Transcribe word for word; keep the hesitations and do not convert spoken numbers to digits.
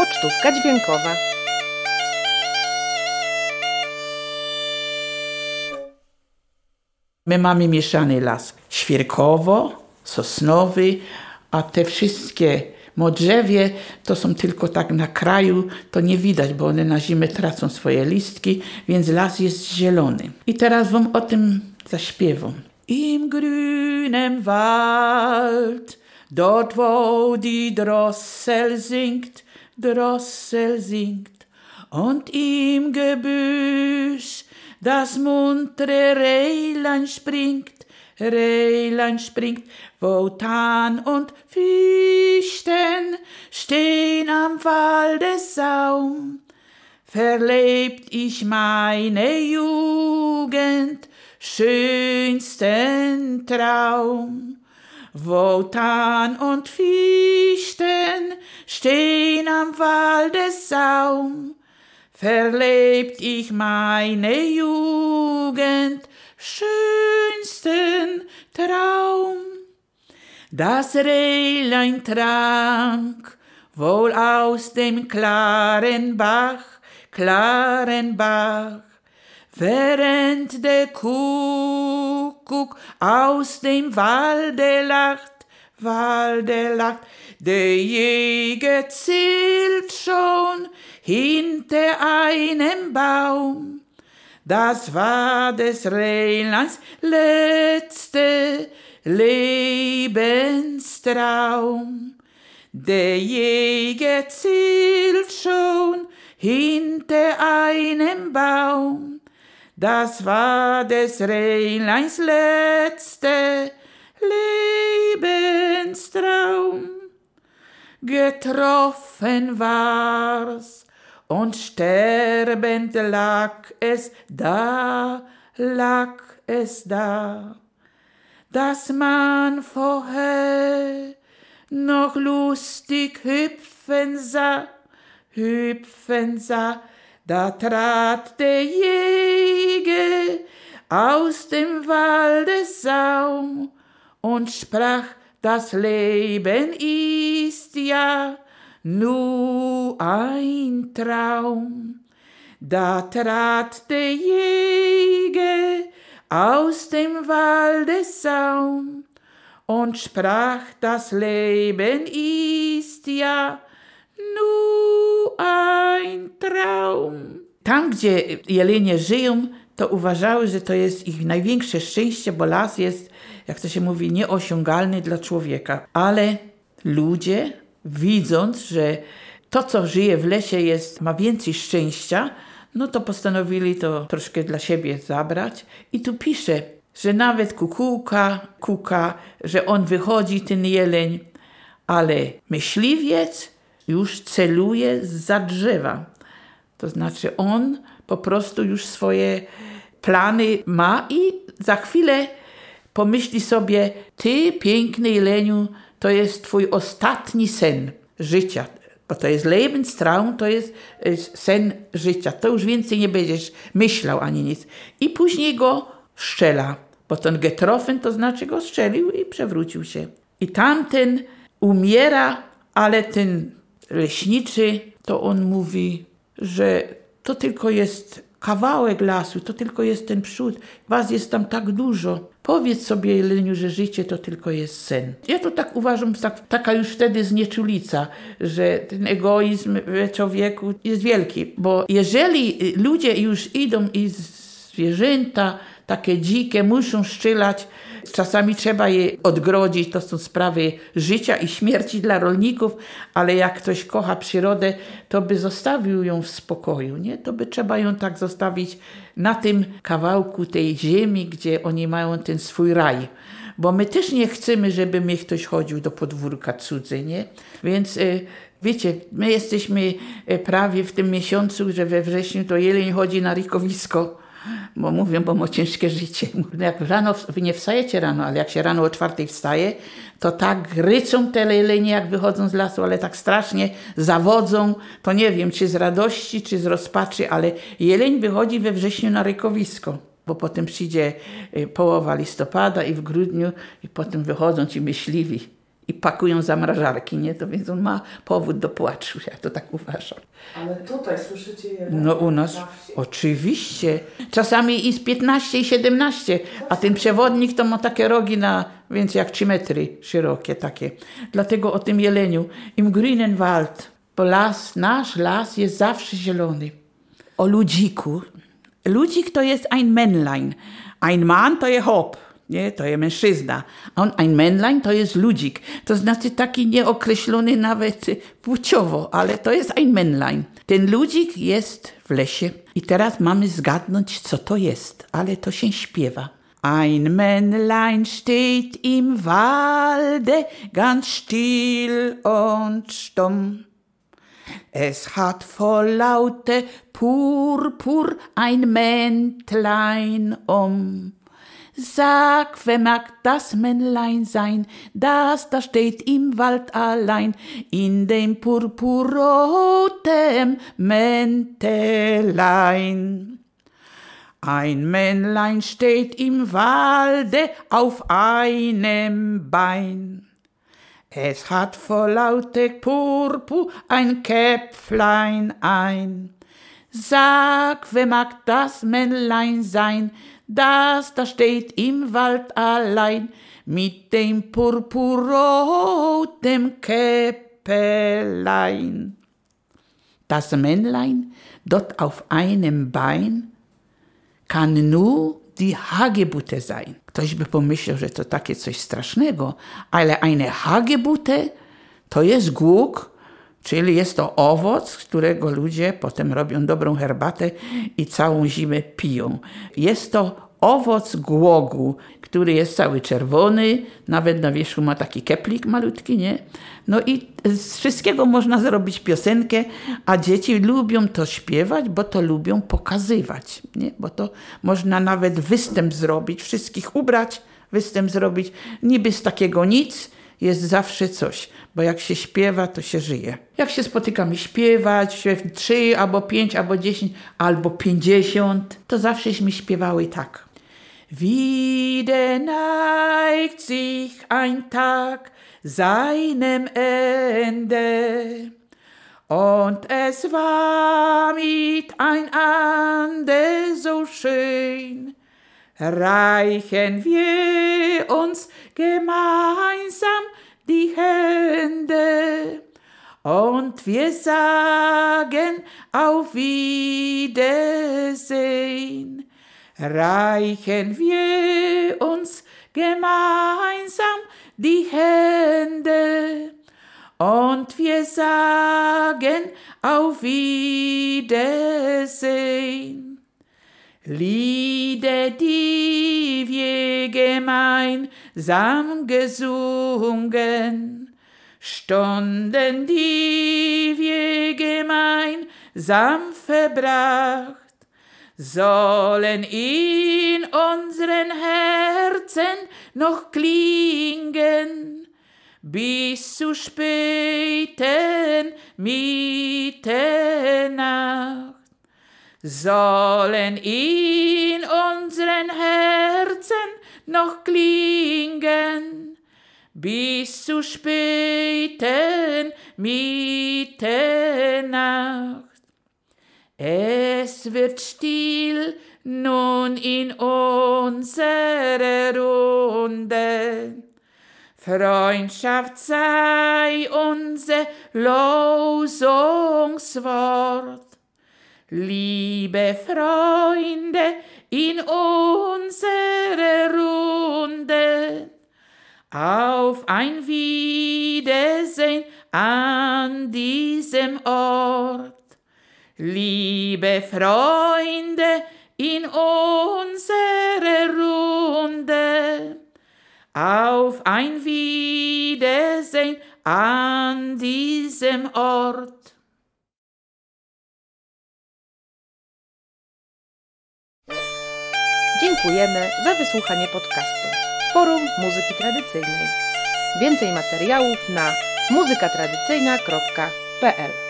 Pocztówka dźwiękowa. My mamy mieszany las świerkowo-sosnowy, a te wszystkie modrzewie to są tylko tak na kraju, to nie widać, bo one na zimę tracą swoje listki, więc las jest zielony. I teraz wam o tym zaśpiewam. Im grünen Wald, dort wo die Drossel singt, Drossel singt, und im Gebüsch das muntere Rehlein springt, Rehlein springt, wo Tan und Fichten stehen am Waldessaum, verlebt ich meine Jugend, schönsten Traum. Wo Tan und Fichten stehen am Waldessaum, verlebt ich meine Jugend, schönsten Traum. Das Rehlein trank wohl aus dem klaren Bach, klaren Bach, während der Kuckuck aus dem Walde lacht, Walde lacht. Der Jäger zielt schon hinter einem Baum. Das war des Rehleins letzte Lebenstraum. Der Jäger zielt schon hinter einem Baum. Das war des Rehleins letzte Lebenstraum. Getroffen war's und sterbend lag es da, lag es da, dass man vorher noch lustig hüpfen sah, hüpfen sah. Da trat der Jäger aus dem Waldessaum und sprach, das Leben ist ja nur ein Traum. Da trat der Jäger aus dem Waldessaum und sprach, das Leben ist ja nur ein Traum. Tam, gdzie jelenie żyją, to uważały, że to jest ich największe szczęście, bo las jest, jak to się mówi, nieosiągalny dla człowieka. Ale ludzie, widząc, że to, co żyje w lesie, jest, ma więcej szczęścia, no to postanowili to troszkę dla siebie zabrać. I tu pisze, że nawet kukułka kuka, że on wychodzi, ten jeleń, ale myśliwiec już celuje zza drzewa. To znaczy on po prostu już swoje plany ma i za chwilę pomyśli sobie, ty piękny jeleniu, to jest twój ostatni sen życia. Bo to jest Lebenstraum, to jest sen życia. To już więcej nie będziesz myślał ani nic. I później go strzela, bo ten getroffen to znaczy go strzelił i przewrócił się. I tamten umiera, ale ten leśniczy, to on mówi, że to tylko jest kawałek lasu, to tylko jest ten przód. Was jest tam tak dużo. Powiedz sobie, jeleniu, że życie to tylko jest sen. Ja to tak uważam, tak, taka już wtedy znieczulica, że ten egoizm w człowieku jest wielki. Bo jeżeli ludzie już idą i zwierzęta takie dzikie muszą strzelać, czasami trzeba je odgrodzić, to są sprawy życia i śmierci dla rolników, ale jak ktoś kocha przyrodę, to by zostawił ją w spokoju, nie? To by trzeba ją tak zostawić na tym kawałku tej ziemi, gdzie oni mają ten swój raj. Bo my też nie chcemy, żeby mnie ktoś chodził do podwórka cudzy, nie? Więc wiecie, my jesteśmy prawie w tym miesiącu, że we wrześniu to jeleń chodzi na rykowisko, bo mówią, bo ma ciężkie życie. Jak rano, wy nie wstajecie rano, ale jak się rano o czwartej wstaje, to tak ryczą te jelenie, jak wychodzą z lasu, ale tak strasznie zawodzą, to nie wiem, czy z radości, czy z rozpaczy, ale jeleń wychodzi we wrześniu na rykowisko. bo potem przyjdzie połowa listopada i w grudniu i potem wychodzą ci myśliwi i pakują zamrażarki, nie? To więc on ma powód do płaczu, ja to tak uważam. Ale tutaj słyszycie je? No u nas oczywiście. Czasami i z piętnaście i siedemnaście, a ten przewodnik to ma takie rogi na więcej jak trzy metry szerokie takie. Dlatego o tym jeleniu. Im grünen Wald, bo las, nasz las jest zawsze zielony. O ludziku. Ludzik to jest ein Männlein. Ein Mann to jest hop. Nie, to jest mężczyzna. A on, ein Männlein to jest ludzik. To znaczy taki nieokreślony nawet płciowo, ale to jest ein Männlein. Ten ludzik jest w lesie. I teraz mamy zgadnąć, co to jest, ale to się śpiewa. Ein Männlein steht im Walde, ganz still und stumm. Es hat voll laute Purpur ein Mäntlein um. Sag, wer mag das Männlein sein, das da steht im Wald allein, in dem purpurroten Mäntelein. Ein Männlein steht im Walde auf einem Bein. Es hat vor lauter Purpur ein Käpflein ein. Sag, wer mag das Männlein sein, das da steht im Wald allein, mit dem purpurroten Käppelein. Das Männlein dort auf einem Bein kann nur die Hagebutte sein. Ktoś by pomyślał, że to takie coś strasznego, ale eine Hagebutte to jest głuk, czyli jest to owoc, z którego ludzie potem robią dobrą herbatę i całą zimę piją. Jest to owoc głogu, który jest cały czerwony, nawet na wierzchu ma taki keplik malutki, nie? No i z wszystkiego można zrobić piosenkę, a dzieci lubią to śpiewać, bo to lubią pokazywać, nie? Bo to można nawet występ zrobić, wszystkich ubrać, występ zrobić. Niby z takiego nic jest zawsze coś, bo jak się śpiewa, to się żyje. Jak się spotykamy śpiewać, trzy, albo pięć, albo dziesięć, albo pięćdziesiąt, to zawsześmy śpiewały tak. Wieder neigt sich ein Tag seinem Ende, und es war mit ein Ande so schön. Reichen wir uns gemeinsam die Hände, und wir sagen auf Wiedersehen. Reichen wir uns gemeinsam die Hände, und wir sagen auf Wiedersehen. Lieder, die wir gemeinsam gesungen, Stunden, die wir gemeinsam verbracht, sollen in unseren Herzen noch klingen, bis zu späten Mitternacht. Sollen in unseren Herzen noch klingen, bis zu späten Mitternacht. Es wird still nun in unserer Runde. Freundschaft sei unser Losungswort. Liebe Freunde in unserer Runde, auf ein Wiedersehen an diesem Ort. Liebe Freunde in unserer Runde, auf ein Wiedersehen an diesem Ort. Dziękujemy za wysłuchanie podcastu Forum Muzyki Tradycyjnej. Więcej materiałów na muzyka tradycyjna kropka p l.